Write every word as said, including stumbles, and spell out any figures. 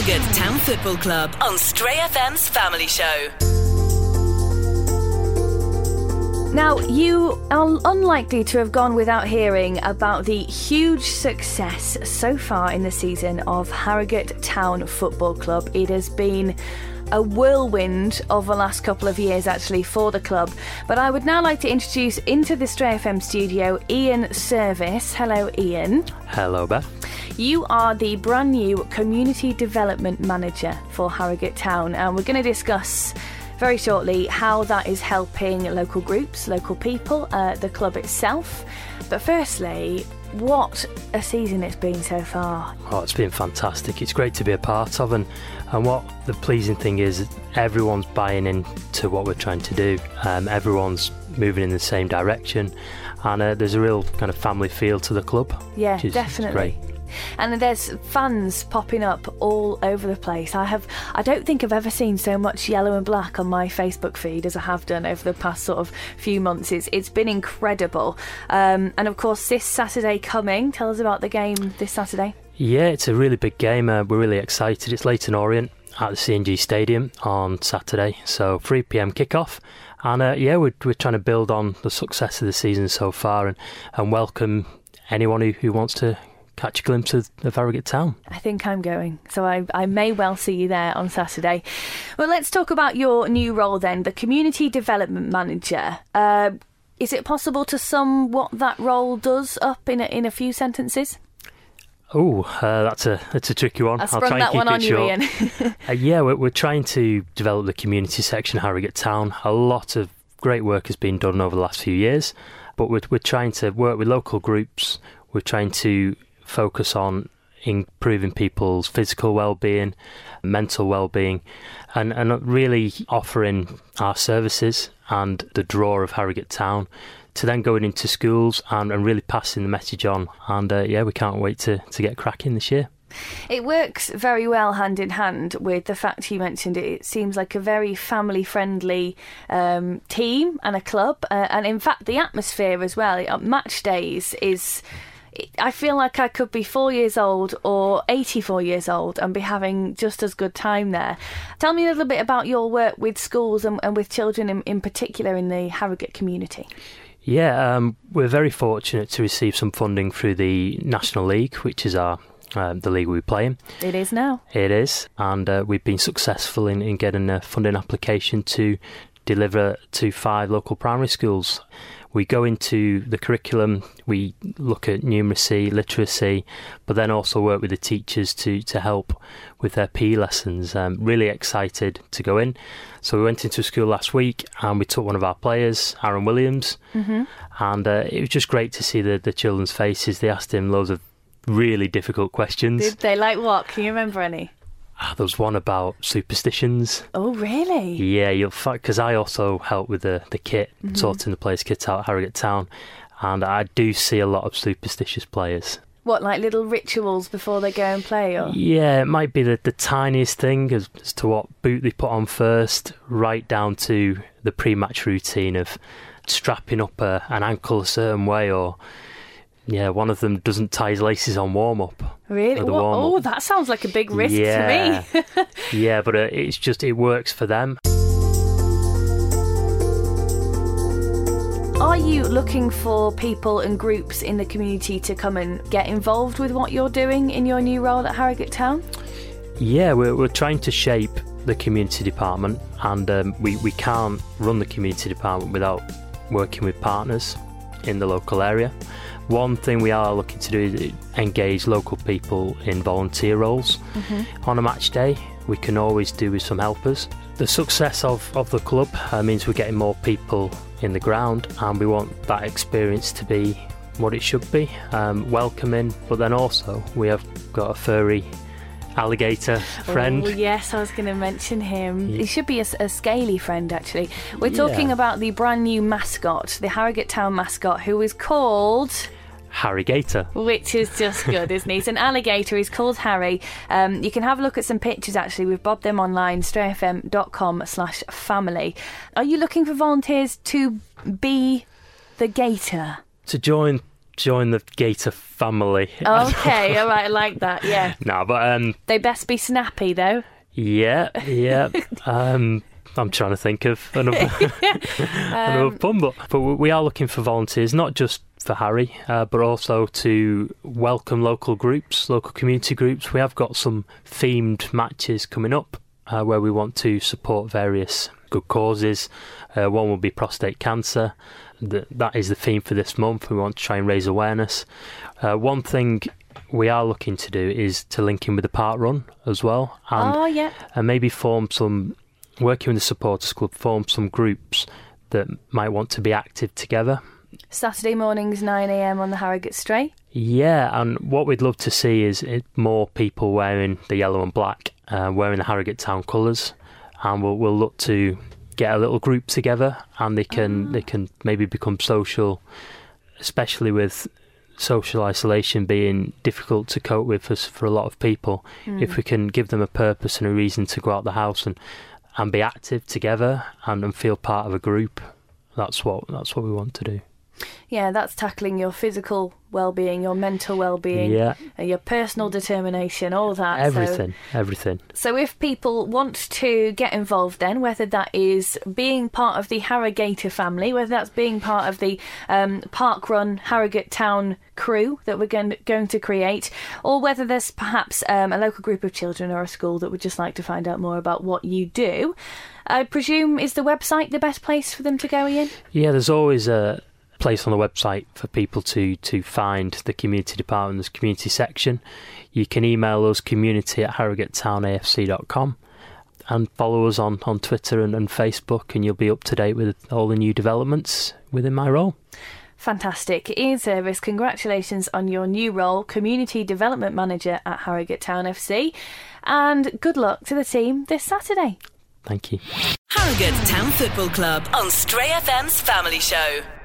Harrogate Town Football Club on Stray F M's Family Show. Now, you are unlikely to have gone without hearing about the huge success so far in the season of Harrogate Town Football Club. It has been a whirlwind of the last couple of years, actually, for the club. But I would now like to introduce into the Stray F M studio Ian Service. Hello, Ian. Hello, Beth. You are the brand new Community Development Manager for Harrogate Town, and we're going to discuss very shortly how that is helping local groups, local people, uh, the club itself. But firstly, what a season it's been so far. Oh, it's been fantastic. It's great to be a part of, and, and what the pleasing thing is, everyone's buying into what we're trying to do. Um, everyone's moving in the same direction, and uh, there's a real kind of family feel to the club. Yeah, which is definitely. Great. And there's fans popping up all over the place. I have, I don't think I've ever seen so much yellow and black on my Facebook feed as I have done over the past sort of few months. It's it's been incredible. Um, and of course, this Saturday coming. Tell us about the game this Saturday. Yeah, it's a really big game. Uh, we're really excited. It's Leyton Orient at the C and G Stadium on Saturday, so three p.m. kickoff. And uh, yeah, we're we're trying to build on the success of the season so far, and, and welcome anyone who, who wants to catch a glimpse of, of Harrogate Town. I think I'm going, so I, I may well see you there on Saturday. Well, let's talk about your new role then, the Community Development Manager. Uh, is it possible to sum what that role does up in a, in a few sentences? Oh, uh, that's a that's a tricky one. I sprung I'll try that and keep one it on short. you, Ian. uh, yeah, we're, we're trying to develop the community section of Harrogate Town. A lot of great work has been done over the last few years, but we're, we're trying to work with local groups. We're trying to focus on improving people's physical well-being, mental well-being, and, and really offering our services and the draw of Harrogate Town to then going into schools and, and really passing the message on. And uh, yeah, we can't wait to, to get cracking this year. It works very well hand in hand with the fact you mentioned it. It seems like a very family-friendly um, team and a club. Uh, and in fact, the atmosphere as well, at match days is... I feel like I could be four years old or eighty-four years old and be having just as good time there. Tell me a little bit about your work with schools and, and with children in, in particular in the Harrogate community. Yeah, um, we're very fortunate to receive some funding through the National League, which is our um, the league we play in. It is now. It is, and uh, we've been successful in, in getting a funding application to deliver to five local primary schools. We go into the curriculum, we look at numeracy, literacy, but then also work with the teachers to, to help with their P E lessons. Um, really excited to go in. So we went into school last week and we took one of our players, Aaron Williams, mm-hmm. and uh, it was just great to see the, the children's faces. They asked him loads of really difficult questions. Did they? Like what? Can you remember any? Ah, there was one about superstitions. Oh, really? Yeah, you'll find, because I also help with the, the kit, mm-hmm. sorting the players' kit out at Harrogate Town, and I do see a lot of superstitious players. What, like little rituals before they go and play? Or? Yeah, it might be the, the tiniest thing as, as to what boot they put on first, right down to the pre-match routine of strapping up a, an ankle a certain way, or... Yeah, one of them doesn't tie his laces on warm-up. Really? What? Oh, that sounds like a big risk yeah. to me. yeah, but uh, it's just, it works for them. Are you looking for people and groups in the community to come and get involved with what you're doing in your new role at Harrogate Town? Yeah, we're, we're trying to shape the community department, and um, we, we can't run the community department without working with partners in the local area. One thing we are looking to do is engage local people in volunteer roles. Mm-hmm. On a match day, we can always do with some helpers. The success of, of the club uh, means we're getting more people in the ground, and we want that experience to be what it should be, um, welcoming, but then also we have got a furry alligator friend. Oh, yes, I was going to mention him. He should be a, a scaly friend, actually. We're talking yeah. about the brand new mascot, the Harrogate Town mascot, who is called... Harrygator. Which is just good, isn't he? It's an alligator. He's called Harry. Um, you can have a look at some pictures, actually. We've bobbed them online, strayfm.com slash family. Are you looking for volunteers to be the gator? To join join the Gator family. Okay, all right, I like that, yeah. No, but... Um, they best be snappy, though. Yeah, yeah. um, I'm trying to think of another, another um, pun, but, but we are looking for volunteers, not just for Harry, uh, but also to welcome local groups, local community groups. We have got some themed matches coming up uh, where we want to support various good causes. Uh, one will be prostate cancer. The, that is the theme for this month. We want to try and raise awareness. Uh, one thing we are looking to do is to link in with the park run as well, and, oh, yeah. and maybe form some, working with the supporters club, form some groups that might want to be active together. Saturday mornings, nine a.m. on the Harrogate Stray. Yeah, and what we'd love to see is it, more people wearing the yellow and black, uh, wearing the Harrogate Town colours, and we'll, we'll look to get a little group together, and they can oh. they can maybe become social, especially with social isolation being difficult to cope with for, for a lot of people. Mm. If we can give them a purpose and a reason to go out the house and, and be active together and, and feel part of a group, that's what that's what we want to do. Yeah, that's tackling your physical well-being, your mental well-being, yeah. uh, your personal determination, all that. Everything, so, everything. So if people want to get involved then, whether that is being part of the Harrogator family, whether that's being part of the um, park-run Harrogate Town crew that we're going to, going to create, or whether there's perhaps um, a local group of children or a school that would just like to find out more about what you do, I presume is the website the best place for them to go, Ian? Yeah, there's always a place on the website for people to to find the community department, there's community section. You can email us community at harrogate town a f c dot com and follow us on, on Twitter and, and Facebook, and you'll be up to date with all the new developments within my role. Fantastic. Ian Service, congratulations on your new role, Community Development Manager at Harrogate Town F C, and good luck to the team this Saturday. Thank you. Harrogate Town Football Club on Stray F M's Family Show.